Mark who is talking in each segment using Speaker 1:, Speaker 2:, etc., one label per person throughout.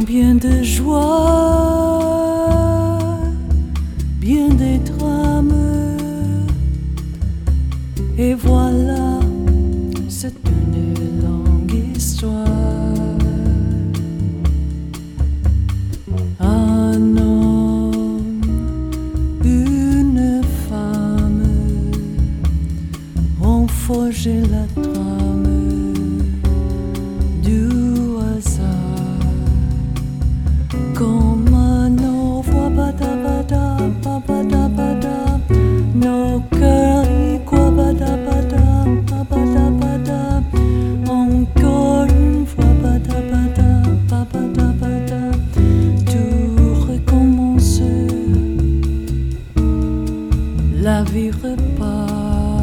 Speaker 1: Combien de joie, bien des drames, et voilà, c'est une longue histoire. Un homme, une femme ont forgé la trame du hasard. Comme nos voix bada bada, nos cœurs y croient bada bada, encore une fois bada bada, tout recommence, la vie repart.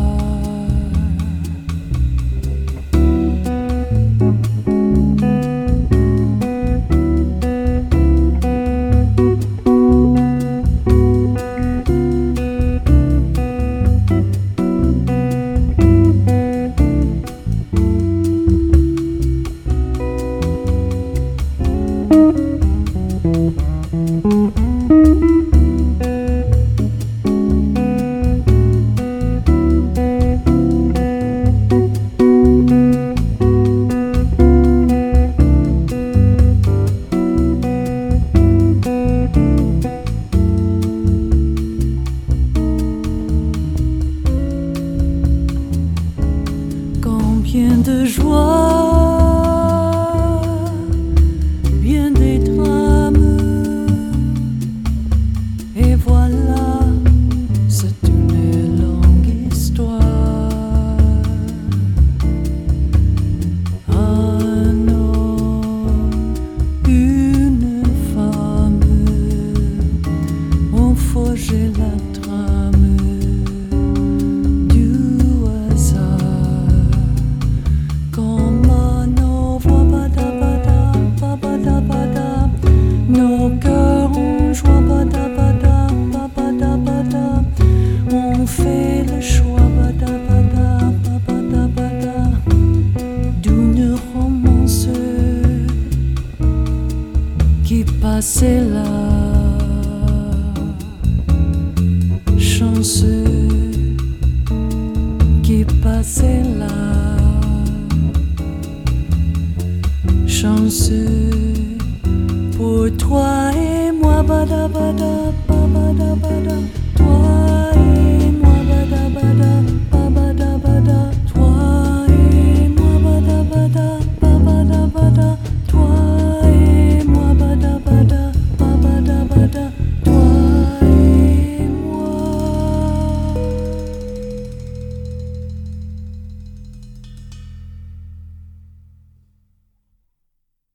Speaker 1: Combien de joie, bien des drames, et voilà, c'est une longue histoire. Un homme, une femme ont forgé la trame du hasard. Nos cœurs en joie bada bada, on fait le choix bada bada, d'une romance qui passait là, chanceux qui passait là, chanceux pour toi et moi bada bada.